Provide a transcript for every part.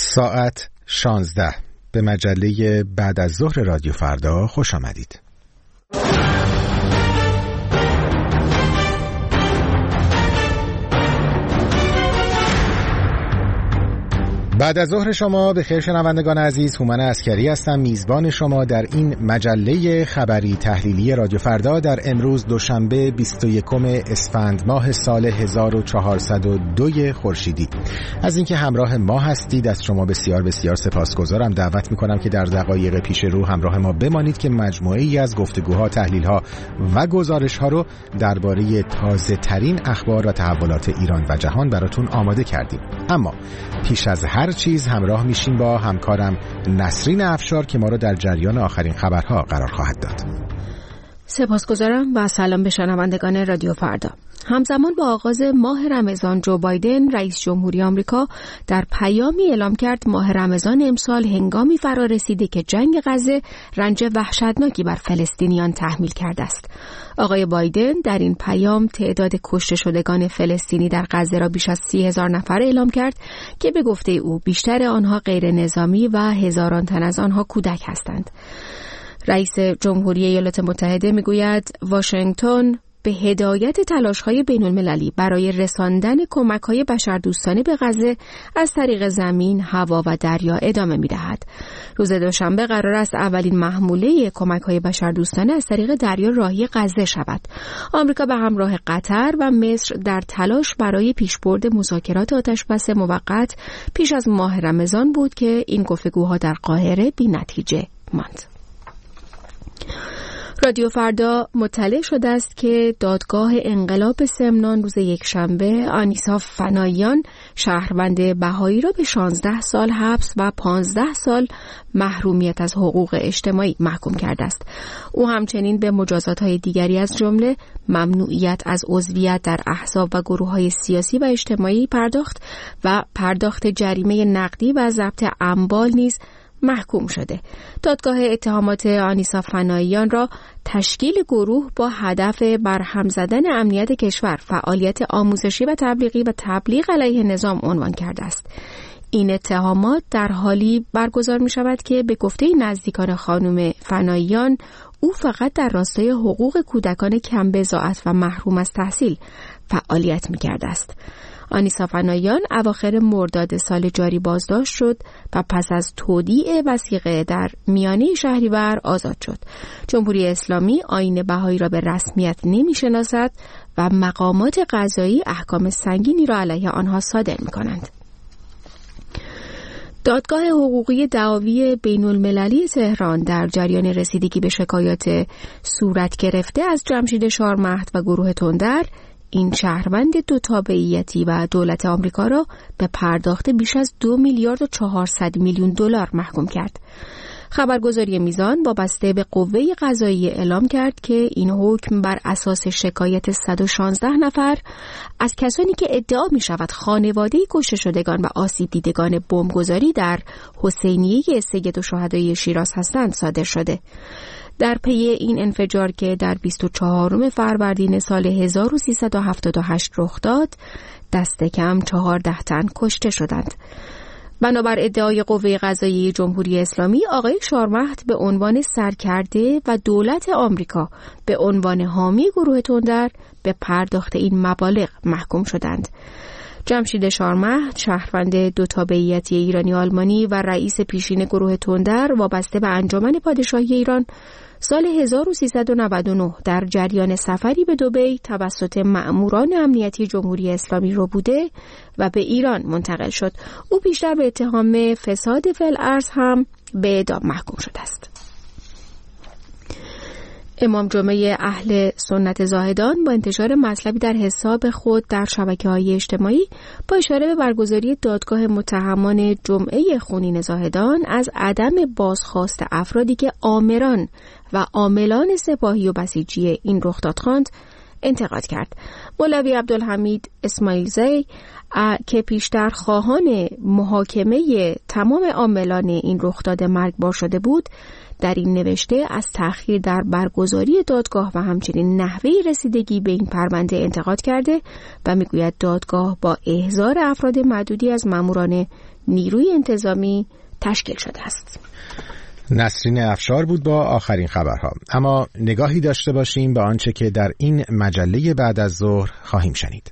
ساعت 16 به مجله بعد از ظهر رادیو فردا خوش آمدید. بعد از ظهر شما به خیر شنوندگان عزیز، هومن عسکری هستم، میزبان شما در این مجله خبری تحلیلی رادیو فردا در امروز دوشنبه 21 اسفند ماه سال 1402 خورشیدی. از اینکه همراه ما هستید از شما بسیار بسیار سپاسگزارم. دعوت میکنم که در دقایق پیش رو همراه ما بمانید که مجموعه ای از گفتگوها، تحلیلها و گزارشها رو درباره تازه ترین اخبار و تحولات ایران و جهان براتون آماده کردیم. اما پیش از هر چیز همراه میشیم با همکارم نسرین افشار که ما رو در جریان آخرین خبرها قرار خواهد داد. سپاسگزارم و سلام به شنوندگان رادیو فردا. همزمان با آغاز ماه رمضان، جو بایدن رئیس جمهوری آمریکا در پیامی اعلام کرد ماه رمضان امسال هنگامی فرا رسیده که جنگ غزه رنج وحشتناکی بر فلسطینیان تحمیل کرده است. آقای بایدن در این پیام تعداد کشته شدگان فلسطینی در غزه را بیش از 30,000 نفر اعلام کرد که به گفته او بیشتر آنها غیر نظامی و هزاران تن از آنها کودک هستند. رئیس جمهوری ایالات متحده میگوید واشنگتن به هدایت تلاش‌های بین‌المللی برای رساندن کمک‌های بشردوستانه به غزه از طریق زمین، هوا و دریا ادامه می‌دهد. روز دوشنبه قرار است اولین محموله کمک‌های بشردوستانه از طریق دریا راهی غزه شود. آمریکا به همراه قطر و مصر در تلاش برای پیشبرد مذاکرات آتش‌بس موقت پیش از ماه رمضان بود که این گفتگوها در قاهره بی‌نتیجه ماند. رادیو فردا مطلع شده است که دادگاه انقلاب سمنان روز یکشنبه آنیسا فناییان شهروند بهایی را به 16 سال حبس و 15 سال محرومیت از حقوق اجتماعی محکوم کرده است. او همچنین به مجازات‌های دیگری از جمله ممنوعیت از عضویت در احزاب و گروه‌های سیاسی و اجتماعی پرداخت و پرداخت جریمه نقدی و ضبط اموال نیز محکوم شده. دادگاه اتهامات آنیسا فناییان را تشکیل گروه با هدف برهم زدن امنیت کشور، فعالیت آموزشی و تبلیغی و تبلیغ علیه نظام عنوان کرده است. این اتهامات در حالی برگزار می شود که به گفته نزدیکان خانم فناییان او فقط در راستای حقوق کودکان کم بضاعت و محروم از تحصیل فعالیت می کرده است. آنیسا فناییان اواخر مرداد سال جاری بازداشت شد و پس از تودیع وثیقه در میانه شهریور آزاد شد. جمهوری اسلامی آیین بهایی را به رسمیت نمی‌شناسد و مقامات قضایی احکام سنگینی را علیه آنها صادر می‌کنند. دادگاه حقوقی دعاوی بین‌المللی تهران در جریان رسیدگی به شکایات صورت گرفته از جمشید شارمهد و گروه تندر این شهروند دو تابعیتی و دولت آمریکا را به پرداخت بیش از 2 میلیارد و 400 میلیون دلار محکوم کرد. خبرگزاری میزان وابسته به قوه قضاییه اعلام کرد که این حکم بر اساس شکایت 116 نفر از کسانی که ادعا می شود خانواده کشته شدگان و آسیب دیدگان بمبگذاری در حسینیه سید الشهدای شیراز هستند صادر شده. در پی این انفجار که در 24 فروردین سال 1378 رخ داد، دست کم 14 تن کشته شدند. بنابر ادعای قوه قضاییه جمهوری اسلامی، آقای شارمهد به عنوان سرکرده و دولت آمریکا به عنوان حامی گروه تندر به پرداخت این مبالغ محکوم شدند. جمشید شارمهد شهروند دو تابعیتی ایرانی آلمانی و رئیس پیشین گروه تندر وابسته به انجمن پادشاهی ایران سال 1399 در جریان سفری به دبی توسط مأموران امنیتی جمهوری اسلامی رو بوده و به ایران منتقل شد. او پیشتر به اتهام فساد فی الارض هم به اعدام محکوم شده است. امام جمعه اهل سنت زاهدان با انتشار مطلبی در حساب خود در شبکه‌های اجتماعی با اشاره به برگزاری دادگاه متهمان جمعه خونین زاهدان از عدم بازخواست افرادی که آمران و عاملان سپاهی و بسیجی این رخداد خواند، انتقاد کرد. مولوی عبدالحمید اسماعیلزی که پیشتر خواهان محاکمه تمام عاملان این رخداد مرگبار شده بود، در این نوشته از تأخیر در برگزاری دادگاه و همچنین نحوه رسیدگی به این پرونده انتقاد کرده و میگوید دادگاه با احضار افراد معدودی از ماموران نیروی انتظامی تشکیل شده است. نسرین افشار بود با آخرین خبرها. اما نگاهی داشته باشیم به آنچه که در این مجله بعد از ظهر خواهیم شنید.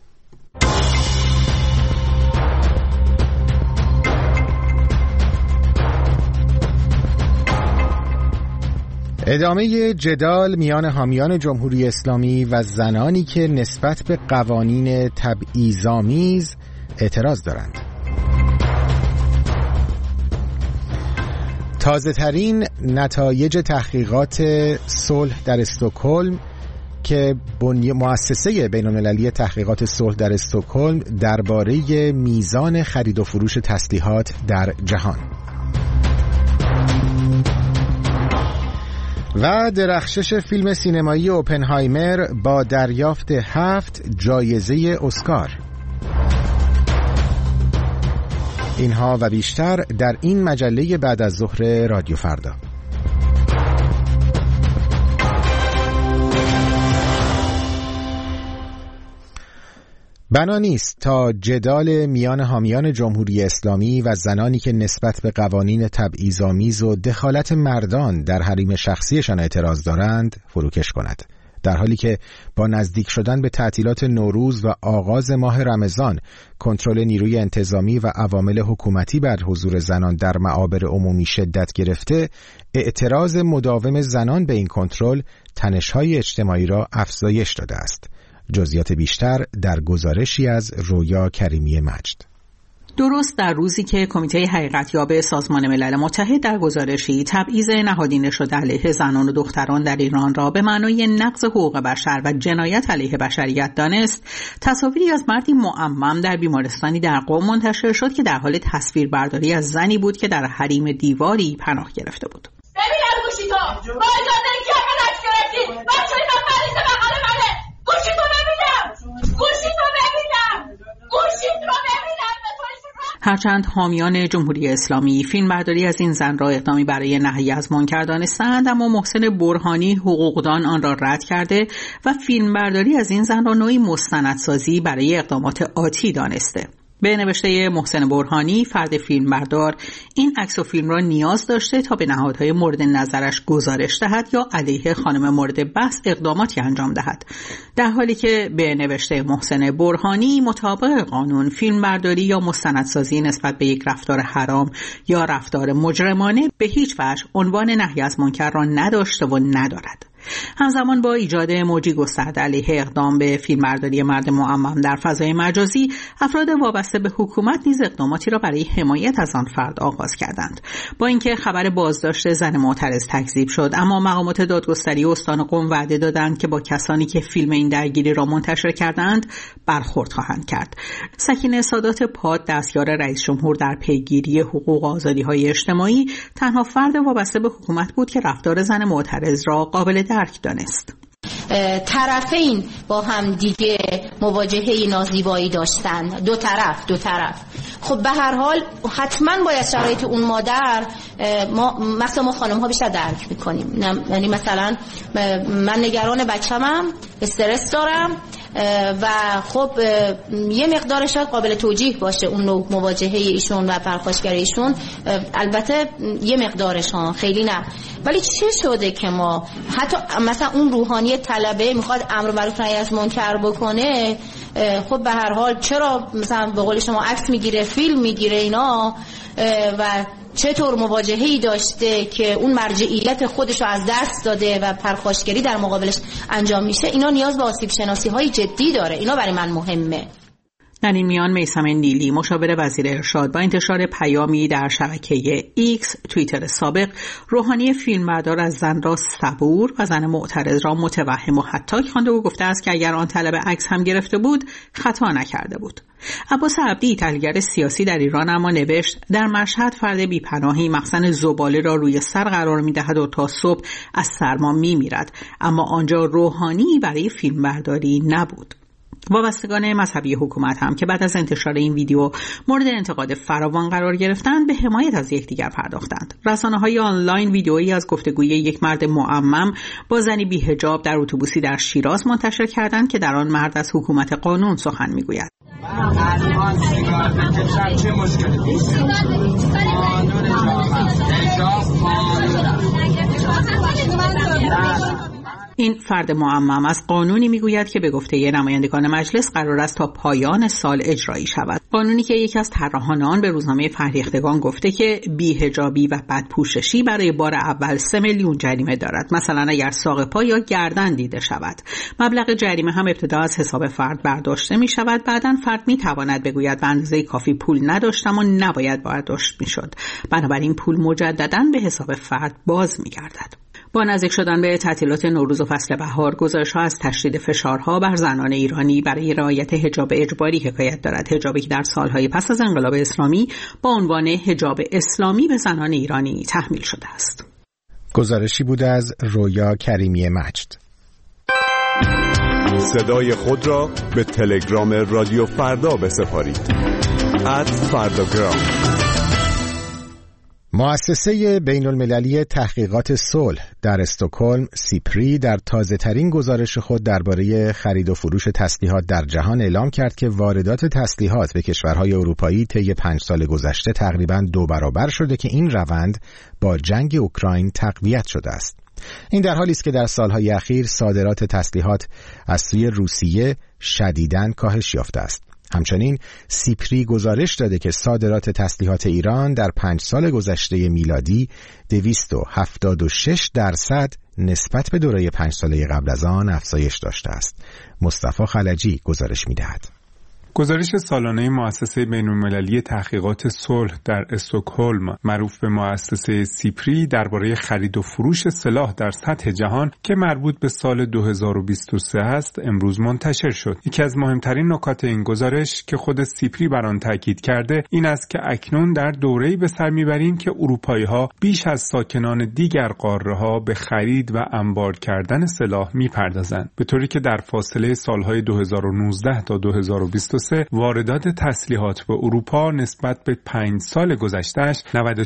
ادامه جدال میان حامیان جمهوری اسلامی و زنانی که نسبت به قوانین تبعیض‌آمیز اعتراض دارند. تازه ترین نتایج تحقیقات صلح در استکهلم که مؤسسه بین‌المللی تحقیقات صلح در استکهلم درباره میزان خرید و فروش تسلیحات در جهان. و درخشش فیلم سینمایی اوپنهایمر با دریافت 7 جایزه اسکار. اینها و بیشتر در این مجله بعد از ظهر رادیو فردا. بنا نیست تا جدال میان حامیان جمهوری اسلامی و زنانی که نسبت به قوانین تبعیض‌آمیز و دخالت مردان در حریم شخصیشان اعتراض دارند فروکش کند، در حالی که با نزدیک شدن به تعطیلات نوروز و آغاز ماه رمضان کنترل نیروی انتظامی و عوامل حکومتی بر حضور زنان در معابر عمومی شدت گرفته، اعتراض مداوم زنان به این کنترل تنش‌های اجتماعی را افزایش داده است. جزئیات بیشتر در گزارشی از رویا کریمی مجد. درست در روزی که کمیته حقیقتیاب سازمان ملل متحد در گزارشی تبعیض نهادینه شده علیه زنان و دختران در ایران را به معنای نقض حقوق بشر و جنایت علیه بشریت دانست، تصاویری از مردی معمم در بیمارستانی در قم منتشر شد که در حال تصویربرداری از زنی بود که در حریم دیواری پناه گرفته بود. ببینم گوشی تو با اجازه کی عکس گرفتی؟ بچه‌ی من مریض بغل منه. گوشی تو ببینم. هرچند حامیان جمهوری اسلامی فیلمبرداری از این زن را اقدامی برای نهی از منکر دانستند، اما محسن برهانی حقوقدان آن را رد کرده و فیلمبرداری از این زن را نوعی مستندسازی برای اقدامات آتی دانسته. به نوشته محسن برهانی، فرد فیلمبردار این عکس و فیلم را نیاز داشته تا به نهادهای مورد نظرش گزارش دهد یا علیه خانم مورد بحث اقداماتی انجام دهد، در حالی که به نوشته محسن برهانی مطابق قانون فیلمبرداری یا مستندسازی نسبت به یک رفتار حرام یا رفتار مجرمانه به هیچ وجه عنوان نهی از منکر را نداشته و ندارد. همزمان با ایجاد موجی گسترده علیه اقدام به فیلمبرداری مرد معمم در فضای مجازی، افراد وابسته به حکومت نیز اقداماتی را برای حمایت از آن فرد آغاز کردند. با اینکه خبر بازداشت زن معترض تکذیب شد، اما مقامات دادگستری استان قم وعده دادند که با کسانی که فیلم این درگیری را منتشر کردند برخورد خواهند کرد. سکینه سادات پاد، دستیار رئیس جمهور در پیگیری حقوق و آزادی‌های اجتماعی، تنها فرد وابسته به حکومت بود که رفتار زن معترض را قابل درک دانست. طرفین با هم دیگه مواجهه نازیبایی داشتن، دو طرف. خب به هر حال حتما باید شرایط اون مادر، مثلا ما خانم ها بیشتر درک میکنیم. یعنی مثلا من نگران بچه‌مم، استرس دارم و خب یه مقدار شاید قابل توجیه باشه اون نوع مواجهه ایشون و پرخاشگری ایشون، البته یه مقدارشان خیلی نه. ولی چه شده که ما حتی مثلا اون روحانی طلبه میخواد امر معروف نهی از منکر بکنه، خب به هر حال چرا مثلا به قول شما عکس میگیره، فیلم میگیره اینا، و چطور مواجهه‌ای داشته که اون مرجعیت خودش رو از دست داده و پرخاشگری در مقابلش انجام میشه، اینا نیاز به آسیب شناسی های جدی داره. اینا برای من مهمه. در این میان میثم نیلی مشاور وزیر ارشاد با انتشار پیامی در شبکه ایکس توییتر سابق روحانی فیلمبردار از زن را صبور و زن معترض را متوهم و حتی خوانده و گفته است که اگر آن طلب عکس هم گرفته بود خطا نکرده بود. عباس عبدی تحلیلگر سیاسی در ایران اما نوشت در مشهد فرد بی‌پناهی مخزن زباله را روی سر قرار می‌دهد و تا صبح از سرما می‌میرد، اما آنجا روحانی برای فیلمبرداری نبود. وابستگان مذهبی حکومت هم که بعد از انتشار این ویدیو مورد انتقاد فراوان قرار گرفتند به حمایت از یکدیگر پرداختند. رسانه‌های آنلاین ویدیویی از گفتگوی یک مرد معمم با زنی بی‌حجاب در اتوبوسی در شیراز منتشر کردند که در آن مرد از حکومت قانون سخن می‌گوید. چه مشکلی نیست؟ قانون این فرد معمم از قانونی میگوید که به گفته نمایندگان مجلس قرار است تا پایان سال اجرایی شود. قانونی که یکی از طراحان آن به روزنامه فرهیختگان گفته که بی‌حجابی و بدپوششی برای بار اول 3 میلیون جریمه دارد. مثلا اگر ساق پا یا گردن دیده شود. مبلغ جریمه هم ابتدا از حساب فرد برداشته می شود. بعداً فرد می تواند بگوید به اندازه کافی پول نداشتم و نباید برداشت می شد. بنابراین پول مجدداً به حساب فرد باز می گردد. با نزدیک شدن به تعطیلات نوروز و فصل بهار، گزارش‌ها از تشدید فشارها بر زنان ایرانی برای رعایت حجاب اجباری حکایت دارد. حجابی که در سالهای پس از انقلاب اسلامی با عنوان حجاب اسلامی به زنان ایرانی تحمیل شده است. گزارشی بود از رویا کریمی مجد. صدای خود را به تلگرام رادیو فردا بسپارید. @فرداگرام. مؤسسه بین المللی تحقیقات صلح در استکهلم سیپری در تازه‌ترین گزارش خود درباره خرید و فروش تسلیحات در جهان اعلام کرد که واردات تسلیحات به کشورهای اروپایی طی 5 سال گذشته تقریباً 2 برابر شده که این روند با جنگ اوکراین تقویت شده است. این در حالی است که در سالهای اخیر صادرات تسلیحات از سوی روسیه شدیداً کاهش یافته است. همچنین سیپری گزارش داده که صادرات تسلیحات ایران در 5 سال گذشته میلادی 276% نسبت به دوره 5 ساله قبل از آن افزایش داشته است. مصطفی خلجی گزارش می‌دهد. گزارش سالانه مؤسسه بین‌المللی تحقیقات صلح در استکهلم معروف به مؤسسه سیپری درباره خرید و فروش سلاح در سطح جهان که مربوط به سال 2023 است امروز منتشر شد. یکی از مهمترین نکات این گزارش که خود سیپری بر آن تاکید کرده این است که اکنون در دوره‌ای به سر می‌بریم که اروپایی‌ها بیش از ساکنان دیگر قاره‌ها به خرید و انبار کردن سلاح می‌پردازند، به طوری که در فاصله سال‌های 2019 تا 2023 واردات تسلیحات به اروپا نسبت به 5 سال گذشته‌اش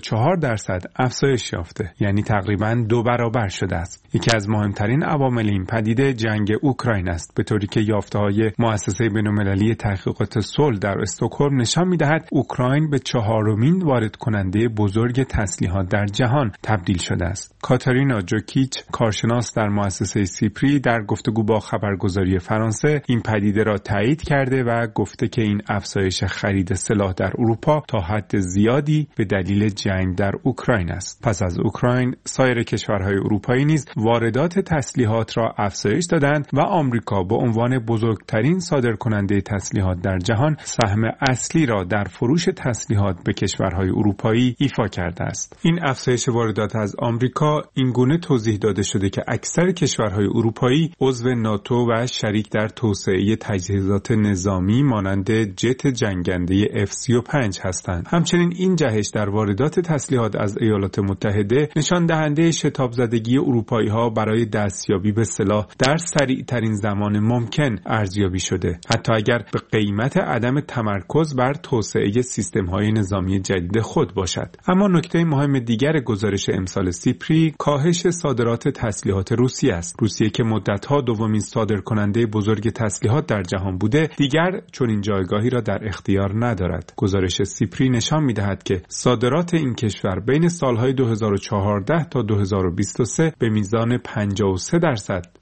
94% افزایش یافته، یعنی تقریباً 2 برابر شده است. یکی از مهمترین عوامل این پدیده جنگ اوکراین است، به طوری که یافته‌های مؤسسه بین‌المللی تحقیقات صلح در استکهلم نشان می‌دهد اوکراین به 4مین وارد کننده بزرگ تسلیحات در جهان تبدیل شده است. کاتارینا جوکیچ، کارشناس در مؤسسه سیپری، در گفتگو با خبرگزاری فرانسه این پدیده را تایید کرده و گفته که این افزایش خرید سلاح در اروپا تا حد زیادی به دلیل جنگ در اوکراین است. پس از اوکراین، سایر کشورهای اروپایی نیز واردات تسلیحات را افزایش دادند و آمریکا به عنوان بزرگترین صادرکننده تسلیحات در جهان سهم اصلی را در فروش تسلیحات به کشورهای اروپایی ایفا کرده است. این افزایش واردات از آمریکا اینگونه توضیح داده شده که اکثر کشورهای اروپایی عضو ناتو و شریک در توسعه تجهیزات نظامی مانند جت جنگنده F-35 هستند. همچنین این جهش در واردات تسلیحات از ایالات متحده نشان دهنده شتاب زدگی اروپایی‌ها برای دستیابی به سلاح در سریع ترین زمان ممکن ارزیابی شده، حتی اگر به قیمت عدم تمرکز بر توسعه سیستم‌های نظامی جدید خود باشد. اما نکته مهم دیگر گزارش امسال سیپری کاهش صادرات تسلیحات روسیه است. روسیه که مدت‌ها دومین صادرکننده بزرگ تسلیحات در جهان بوده، دیگر چون این جایگاهی را در اختیار ندارد. گزارش سیپری نشان می‌دهد که صادرات این کشور بین سالهای 2014 تا 2023 به میزان 53%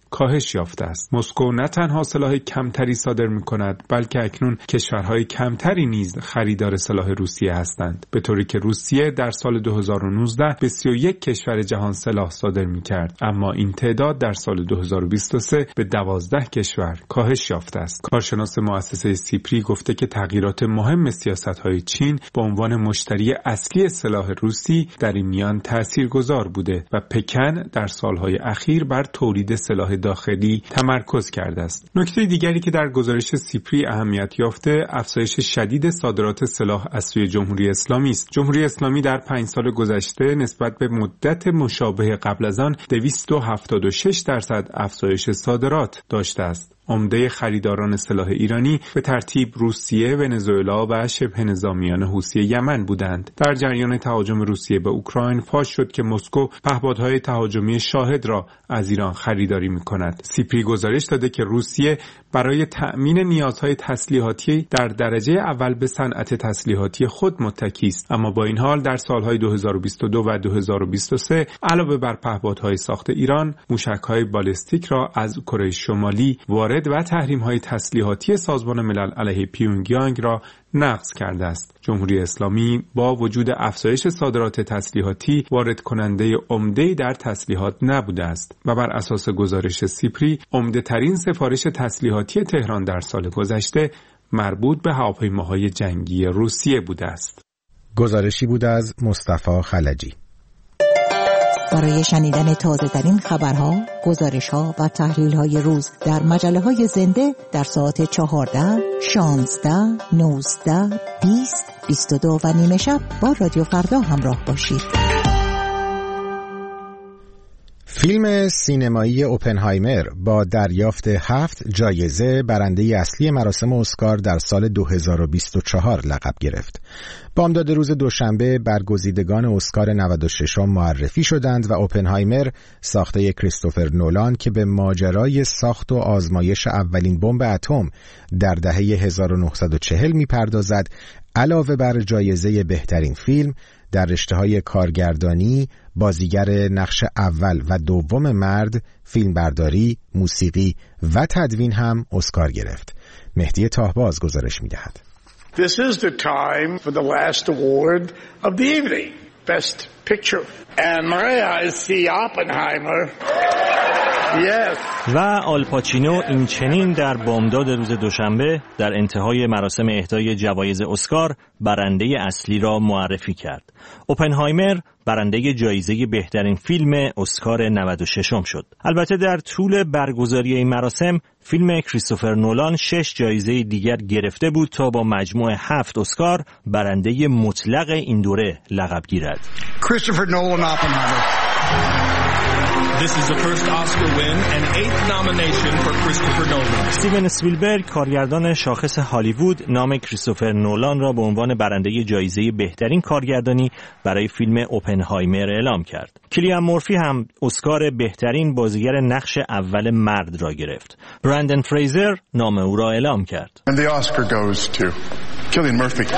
کاهش یافته است. مسکو نه تنها سلاح کمتری صادر می‌کند، بلکه اکنون کشورهای کمتری نیز خریدار سلاح روسیه هستند، به طوری که روسیه در سال 2019 به 31 کشور جهان سلاح صادر می‌کرد، اما این تعداد در سال 2023 به 12 کشور کاهش یافته است. کارشناس مؤسسه سیپری گفته که تغییرات مهم سیاست‌های چین به عنوان مشتری اصلی سلاح روسی در این میان تاثیرگذار بوده و پکن در سالهای اخیر بر تولید سلاح داخلی تمرکز کرده است. نکته دیگری که در گزارش سیپری اهمیت یافته افزایش شدید صادرات سلاح از سوی جمهوری اسلامی است. جمهوری اسلامی در 5 سال گذشته نسبت به مدت مشابه قبل از آن 276% افزایش صادرات داشته است. عمده خریداران سلاح ایرانی به ترتیب روسیه، ونزوئلا و شبه نظامیان حوثی یمن بودند. در جریان تهاجم روسیه به اوکراین فاش شد که مسکو پهپادهای تهاجمی شاهد را از ایران خریداری می‌کند. سیپری گزارش داده که روسیه برای تأمین نیازهای تسلیحاتی در درجه اول به صنعت تسلیحاتی خود متکی است، اما با این حال در سالهای 2022 و 2023 علاوه بر پهپادهای ساخت ایران، موشک‌های بالستیک را از کره شمالی وارد و تحریم‌های تسلیحاتی سازمان ملل علیه پیونگیانگ را نقض کرده است. جمهوری اسلامی با وجود افزایش صادرات تسلیحاتی وارد کننده عمده‌ای در تسلیحات نبوده است و بر اساس گزارش سیپری عمده ترین سفارش تسلیحاتی تهران در سال گذشته مربوط به هواپیماهای جنگی روسیه بوده است. گزارشی بود از مصطفی خلجی. برای شنیدن تازه‌ترین خبرها، گزارش‌ها و تحلیل‌های روز در مجله‌های زنده در ساعت 14، 16، 19، 20، 22 و نیمه شب با رادیو فردا همراه باشید. فیلم سینمایی اوپنهایمر با دریافت 7 جایزه برنده اصلی مراسم اسکار در سال 2024 لقب گرفت. بامداد روز دوشنبه برگزیدگان اسکار 96 معرفی شدند و اوپنهایمر ساخته کریستوفر نولان که به ماجرای ساخت و آزمایش اولین بمب اتم در دهه 1940 می‌پردازد، علاوه بر جایزه بهترین فیلم در رشته‌های کارگردانی، بازیگر نقش اول و دوم مرد، فیلمبرداری، موسیقی و تدوین هم اسکار گرفت. مهدی تاهباز گزارش می‌دهد. This is the time for the last award of the evening, Best Picture. And Maria is see Oppenheimer. Yes. و آلپاچینو این چنین در بامداد روز دوشنبه در انتهای مراسم اهدای جوایز اسکار برنده اصلی را معرفی کرد. اوپنهایمر برنده جایزه بهترین فیلم اسکار 96 شد. البته در طول برگزاری این مراسم فیلم کریستوفر نولان 6 جایزه دیگر گرفته بود تا با مجموع 7 اسکار برنده مطلق این دوره لقب گیرد. Christopher Nolan Oppenheimer. This is the first Oscar win and 8th nomination for Christopher Nolan. استیون اسپیلبرگ کارگردان شاخص هالیوود نام کریستوفر نولان را به عنوان برنده جایزه بهترین کارگردانی برای فیلم اوپنهایمر اعلام کرد. کلیان مورفی هم اسکار بهترین بازیگر نقش اول مرد را گرفت. برندن فریزر نام او را اعلام کرد. And the Oscar goes to Cillian Murphy.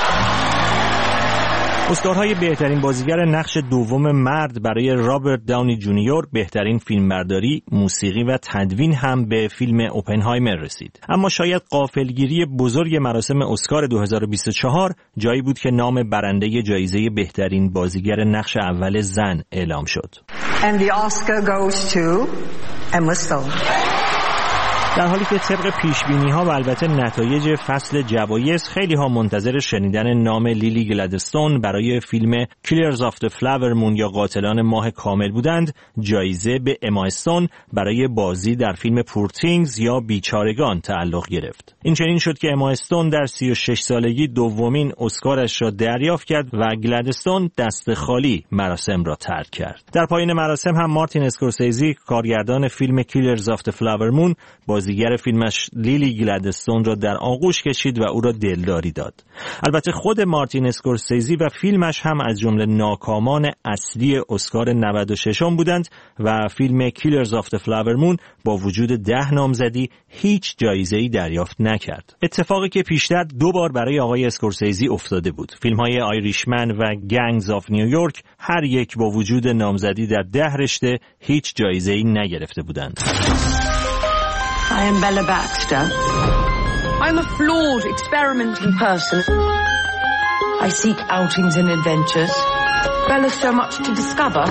اسکارهای بهترین بازیگر نقش دوم مرد برای رابرت داونی جونیور، بهترین فیلمبرداری، موسیقی و تدوین هم به فیلم اوپنهایمر رسید. اما شاید غافلگیری بزرگ مراسم اسکار 2024 جایی بود که نام برنده جایزه بهترین بازیگر نقش اول زن اعلام شد. And the Oscar goes to Emma Stone. در حالی که طبق پیشبینی‌ها و البته نتایج فصل جوایز خیلی ها منتظر شنیدن نام لیلی گلادستون برای فیلم کیلرز آف دی فلاور مون یا قاتلان ماه کامل بودند، جایزه به اما استون برای بازی در فیلم پور تینگز یا بیچارگان تعلق گرفت. این چنین شد که اما استون در 36 سالگی دومین اسکارش را دریافت کرد و گلادستون دست خالی مراسم را ترک کرد. در پایان مراسم هم مارتین اسکورسیزی کارگردان فیلم کیلرز آف دی فلاور مون با بازیگر فیلمش لیلی گلادستون را در آغوش کشید و او را دلداری داد. البته خود مارتین اسکورسیزی و فیلمش هم از جمله ناکامان اصلی اسکار 96 بودند و فیلم کیلرز آف دی فلاور مون با وجود 10 نامزدی هیچ جایزه‌ای دریافت نکرد. اتفاقی که پیشتر 2 بار برای آقای اسکورسیزی افتاده بود. فیلم‌های آیریشمن و گنگز آف نیویورک هر یک با وجود نامزدی در 10 رشته هیچ جایزه‌ای نگرفته بودند. I am Bella Baxter. I'm a flawed, experimenting person. I seek outings and adventures. Bella's so much to discover.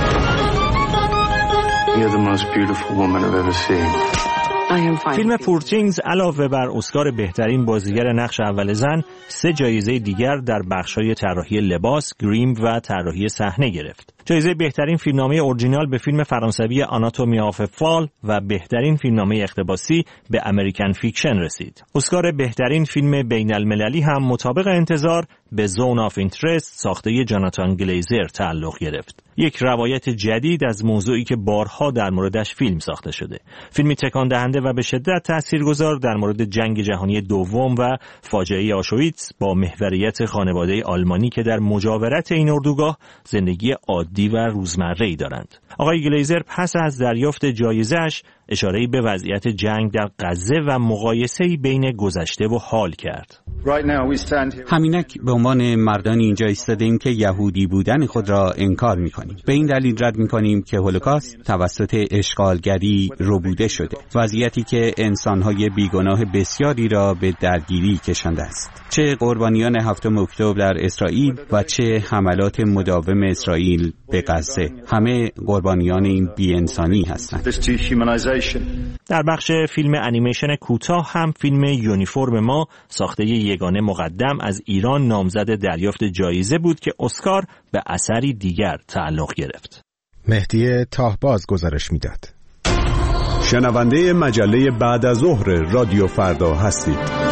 You're the most beautiful woman I've ever seen. فیلم پور تینگز علاوه بر اسکار بهترین بازیگر نقش اول زن 3 جایزه دیگر در بخش‌های طراحی لباس، گریم و طراحی صحنه گرفت. جایزه بهترین فیلمنامه اورجینال به فیلم فرانسوی آناتومی آف فال و بهترین فیلمنامه اقتباسی به امریکن فیکشن رسید. اسکار بهترین فیلم بین‌المللی هم مطابق انتظار به زون آف اینترست ساخته جاناتان گلیزر تعلق گرفت. یک روایت جدید از موضوعی که بارها در موردش فیلم ساخته شده. فیلمی تکان دهنده و به شدت تاثیرگذار در مورد جنگ جهانی دوم و فاجعه آشویتس با محوریت خانواده آلمانی که در مجاورت این اردوگاه زندگی عادی و روزمره‌ای دارند. آقای گلیزر پس از دریافت جایزه‌اش اشاره‌ای به وضعیت جنگ در غزه و مقایسه‌ای بین گذشته و حال کرد. همینک به عنوان مردانی اینجا ایستادیم که یهودی بودن خود را انکار می‌کنیم. به این دلیل رد می‌کنیم که هولوکاست توسط اشغالگری ربوده شده. وضعیتی که انسان‌های بیگناه بسیاری را به درگیری کشانده است. چه قربانیان 7 اکتبر در اسرائیل و چه حملات مداوم اسرائیل به غزه، همه قربانیان این بی‌انسانی هستند. در بخش فیلم انیمیشن کوتاه هم فیلم یونیفرم ما ساخته یگانه مقدم از ایران نامزد دریافت جایزه بود که اسکار به اثری دیگر تعلق گرفت. مهدی تاهباز گزارش میداد. شنونده مجله بعد از ظهر رادیو فردا هستید.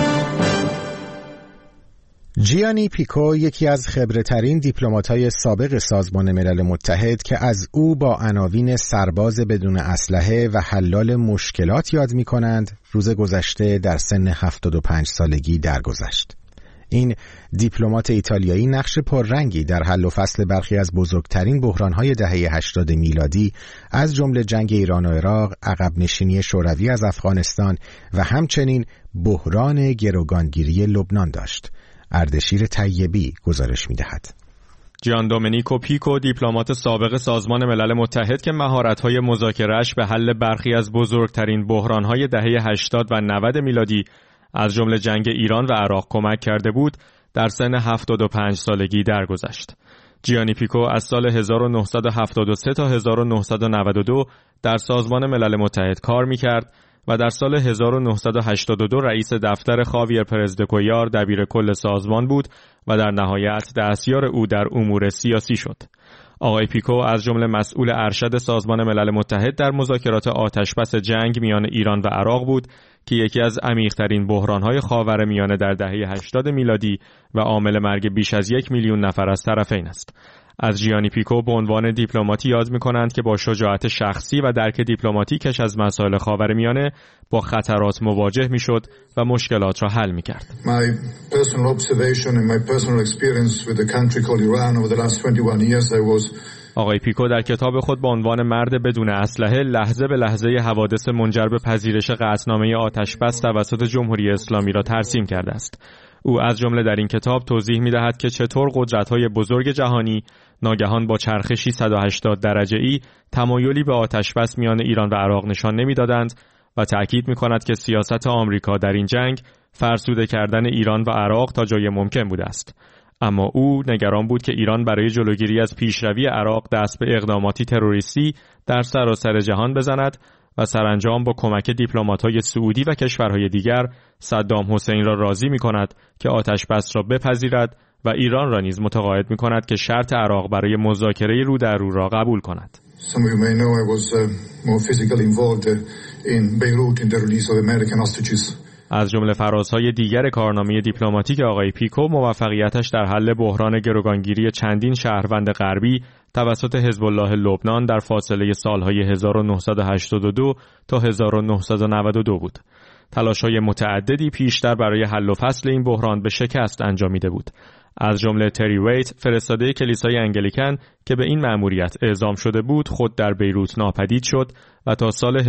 جیانی پیکو یکی از خبره‌ترین دیپلمات‌های سابق سازمان ملل متحد که از او با عناوین سرباز بدون اسلحه و حلال مشکلات یاد می‌کنند، روز گذشته در سن 75 سالگی درگذشت. این دیپلمات ایتالیایی نقش پررنگی در حل و فصل برخی از بزرگترین بحران‌های دهه 80 میلادی از جمله جنگ ایران و عراق، عقب نشینی شوروی از افغانستان و همچنین بحران گروگانگیری لبنان داشت. اردشیر طیبی گزارش می‌دهد. جان دومنیکو پیکو، دیپلمات سابق سازمان ملل متحد که مهارت‌های مذاکره‌اش به حل برخی از بزرگترین بحران‌های دهه 80 و 90 میلادی از جمله جنگ ایران و عراق کمک کرده بود، در سن 75 سالگی درگذشت. جیانی پیکو از سال 1973 تا 1992 در سازمان ملل متحد کار می‌کرد و در سال 1982 رئیس دفتر خاویر پرز د کویار دبیر کل سازمان بود و در نهایت دستیار او در امور سیاسی شد. آقای پیکو از جمله مسئول ارشد سازمان ملل متحد در مذاکرات آتشبس جنگ میان ایران و عراق بود که یکی از عمیق‌ترین بحران‌های خاورمیانه در دهه 80 میلادی و عامل مرگ بیش از 1 میلیون نفر از طرفین است. از جیانی پیکو به عنوان دیپلماتی یاد می‌کنند که با شجاعت شخصی و درک دیپلماتیکش از مسائل خاورمیانه با خطرات مواجه می‌شد و مشکلات را حل می‌کرد. My personal observation and my personal experience with the country called Iran over the last 21 years I was آقای پیکو در کتاب خود با عنوان مرد بدون اسلحه لحظه به لحظه حوادث منجر به پذیرش قطعنامه آتشبس توسط جمهوری اسلامی را ترسیم کرده است. او از جمله در این کتاب توضیح می‌دهد که چطور قدرت‌های بزرگ جهانی ناگهان با چرخشی 180 درجه‌ای تمایلی به آتشبس میان ایران و عراق نشان نمی‌دادند و تأکید می‌کند که سیاست آمریکا در این جنگ فرسوده کردن ایران و عراق تا جای ممکن بوده است. اما او نگران بود که ایران برای جلوگیری از پیشروی عراق دست به اقداماتی تروریستی در سراسر جهان بزند و سرانجام با کمک دیپلمات‌های سعودی و کشورهای دیگر صدام حسین را راضی می‌کند که آتشبس را بپذیرد و ایران را نیز متقاعد می‌کند که شرط عراق برای مذاکره رو در رو را قبول کند. Some of you may know I was more physically involved in Beirut in the release of American hostages از جمله فرازهای دیگر کارنامه دیپلماتیک آقای پیکو موفقیتش در حل بحران گروگانگیری چندین شهروند غربی توسط حزب الله لبنان در فاصله سالهای 1982 تا 1992 بود. تلاش‌های متعددی پیشتر برای حل و فصل این بحران به شکست انجامیده بود. از جمله تری ویت، فرستاده کلیسای انگلیکن که به این مأموریت اعزام شده بود، خود در بیروت ناپدید شد و تا سال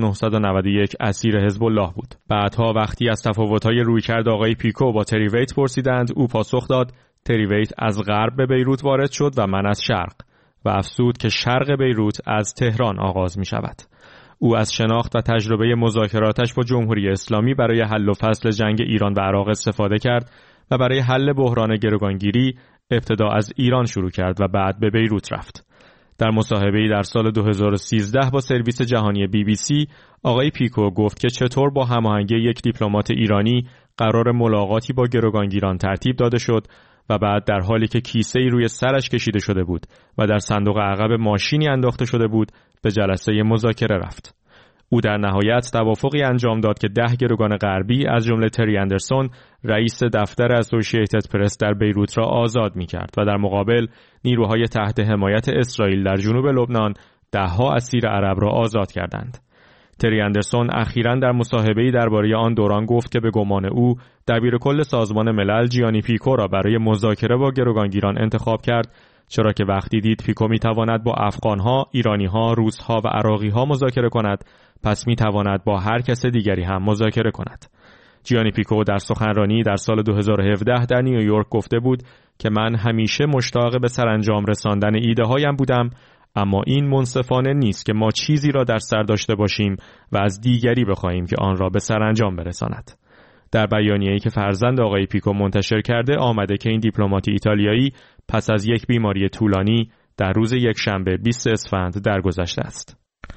1991 اسیر حزب الله بود. بعدها وقتی از تفاوت‌های رویکرد آقای پیکو با تری ویت پرسیدند، او پاسخ داد تری ویت از غرب به بیروت وارد شد و من از شرق، و افزود که شرق بیروت از تهران آغاز می شود. او از شناخت و تجربه مذاکراتش با جمهوری اسلامی برای حل و فصل جنگ ایران و عراق استفاده کرد و برای حل بحران گروگانگیری ابتدا از ایران شروع کرد و بعد به بیروت رفت. در مصاحبه‌ای در سال 2013 با سرویس جهانی BBC، آقای پیکو گفت که چطور با هماهنگی یک دیپلمات ایرانی قرار ملاقاتی با گروگانگیران ترتیب داده شد و بعد در حالی که کیسه‌ای روی سرش کشیده شده بود و در صندوق عقب ماشینی انداخته شده بود به جلسه مذاکره رفت. او در نهایت توافقی انجام داد که 10 گروگان غربی از جمله تری اندرسون، رئیس دفتر اسوسییتد پرس در بیروت را آزاد می‌کرد و در مقابل نیروهای تحت حمایت اسرائیل در جنوب لبنان 10 اسیر عرب را آزاد کردند. تری اندرسون اخیراً در مصاحبه‌ای درباره آن دوران گفت که به گمان او دبیرکل سازمان ملل جیانی پیکو را برای مذاکره با گروگانگیران انتخاب کرد، چرا که وقتی دید پیکو می‌تواند با افغان‌ها، ایرانی‌ها، روس‌ها و عراقی‌ها مذاکره کند، پس می‌تواند با هر کس دیگری هم مذاکره کند. جیانی پیکو در سخنرانی در سال 2017 در نیویورک گفته بود که من همیشه مشتاق به سرانجام رساندن ایده‌هایم بودم، اما این منصفانه نیست که ما چیزی را در سر داشته باشیم و از دیگری بخواهیم که آن را به سرانجام برساند. در بیانیه‌ای که فرزند آقای پیکو منتشر کرده آمده که این دیپلمات ایتالیایی پس از یک بیماری طولانی در روز یکشنبه 20 اسفند درگذشته است.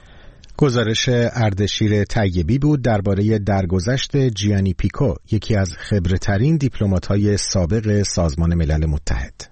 گزارش اردشیر طیبی بود درباره درگذشت جیانی پیکو، یکی از خبره‌ترین دیپلمات‌های سابق سازمان ملل متحد.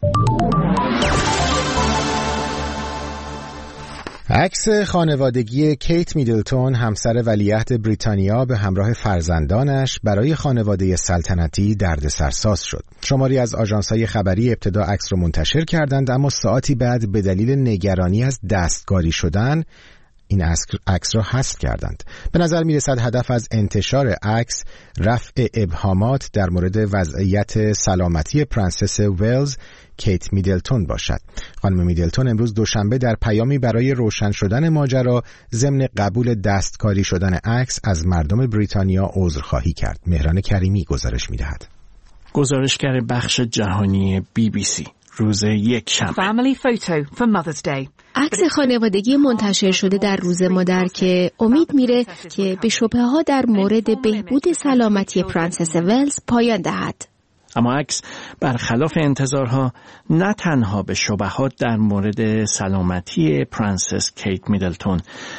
عکس خانوادگی کیت میدلتون، همسر ولیعهد بریتانیا، به همراه فرزندانش برای خانواده سلطنتی دردسرساز شد. شماری از آژانس‌های خبری ابتدا عکس را منتشر کردند، اما ساعتی بعد به دلیل نگرانی از دستکاری شدن این عکس را حذف کردند. به نظر می‌رسد هدف از انتشار عکس رفع ابهامات در مورد وضعیت سلامتی پرنسس ولز کیت میدلتون باشد. خانم میدلتون امروز دوشنبه در پیامی برای روشن شدن ماجرا ضمن قبول دستکاری شدن عکس از مردم بریتانیا عذرخواهی کرد. مهران کریمی گزارش می‌دهد. گزارشگر بخش جهانی BBC روز یکشنبه. Family photo for Mother's Day. عکس خانوادگی منتشر شده در روز مادر که امید میره که به شبهه‌ها در مورد بهبود سلامتی پرنسس ولز پایان دهد. اما عکس برخلاف انتظارها نه تنها به شبهات در مورد سلامتی پرنسس کیت میدلتون،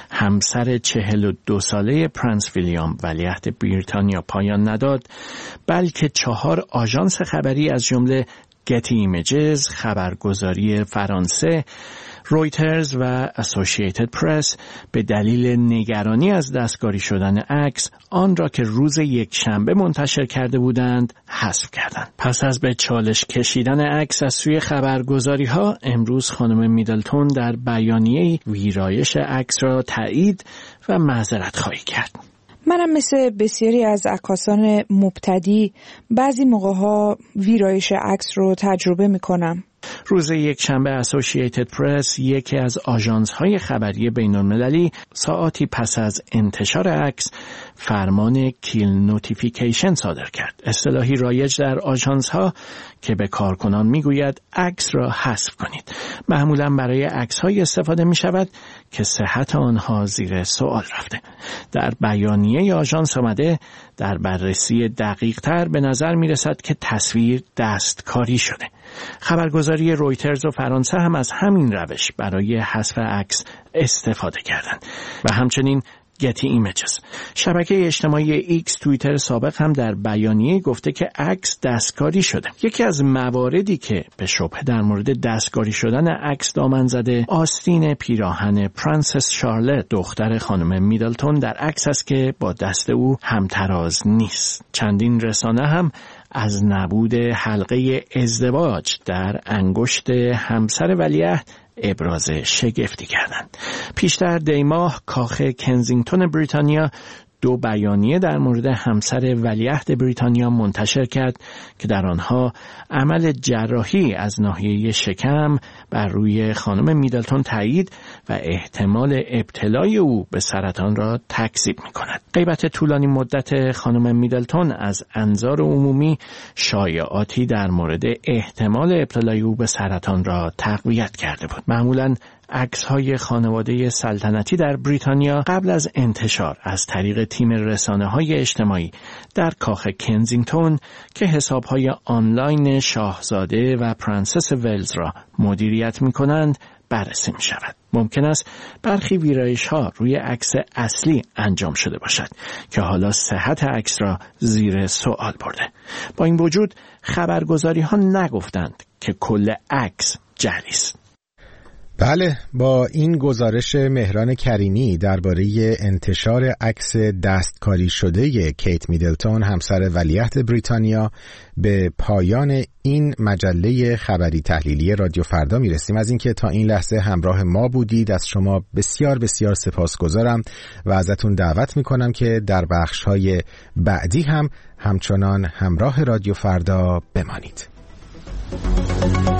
همسر 42 ساله پرنس ویلیام ولیعهد بریتانیا پایان نداد، بلکه 4 آژانس خبری از جمله گتی ایمیجز، خبرگزاری فرانسه، رویترز و اسوسییتد پرس به دلیل نگرانی از دستکاری شدن عکس آن را که روز یکشنبه منتشر کرده بودند حذف کردند. پس از به چالش کشیدن عکس از سوی خبرگزاری ها، امروز خانم میدلتون در بیانیه‌ای ویرایش عکس را تایید و معذرت خواهی کرد. منم مثل بسیاری از عکاسان مبتدی بعضی موقع‌ها ویرایش عکس رو تجربه می‌کنم. روز یکشنبه اسوسییتد پرس، یکی از آژانس‌های خبری بین‌المللی، ساعاتی پس از انتشار عکس فرمان کیل نوتیفیکیشن صادر کرد. اصطلاحی رایج در آژانس‌ها که به کارکنان میگوید عکس را حذف کنید. معمولاً برای عکس‌های استفاده می‌شود که صحت آنها زیر سوال رفته. در بیانیه آژانس آمده در بررسی دقیق‌تر به نظر می‌رسد که تصویر دستکاری شده. خبرگزاری رویترز و فرانسه هم از همین روش برای حذف عکس استفاده کردند و همچنین Getty Images. شبکه اجتماعی ایکس توییتر سابق هم در بیانیه گفته که عکس دستکاری شده. یکی از مواردی که به شبهه در مورد دستکاری شدن عکس دامن زده، آستین پیراهن پرنسس شارلت دختر خانم میدلتون در عکس است که با دست او همتراز نیست. چندین رسانه هم از نبود حلقه ازدواج در انگشت همسر ولیعهد ابراز شگفتی کردند. پیشتر دیماه کاخ کنزینگتون بریتانیا 2 بیانیه در مورد همسر ولیعهد بریتانیا منتشر کرد که در آنها عمل جراحی از ناحیه شکم بر روی خانم میدلتون تایید و احتمال ابتلای او به سرطان را تکذیب می‌کند. غیبت طولانی مدت خانم میدلتون از انظار عمومی شایعاتی در مورد احتمال ابتلای او به سرطان را تقویت کرده بود. معمولاً عکس‌های خانواده سلطنتی در بریتانیا قبل از انتشار از طریق تیم رسانه‌های اجتماعی در کاخ کنزینگتون که حساب‌های آنلاین شاهزاده و پرنسس ولز را مدیریت می‌کنند بررسی می‌شود. ممکن است برخی ویرایش‌ها روی عکس اصلی انجام شده باشد که حالا صحت عکس را زیر سوال برده. با این وجود خبرگزاری‌ها نگفتند که کل عکس جعلی است. بله، با این گزارش مهران کریمی درباره انتشار عکس دستکاری شده کیت میدلتون همسر ولیعهد بریتانیا به پایان این مجله خبری تحلیلی رادیو فردا میرسیم. از اینکه تا این لحظه همراه ما بودید از شما بسیار بسیار سپاسگزارم و ازتون دعوت میکنم که در بخش‌های بعدی هم همچنان همراه رادیو فردا بمانید.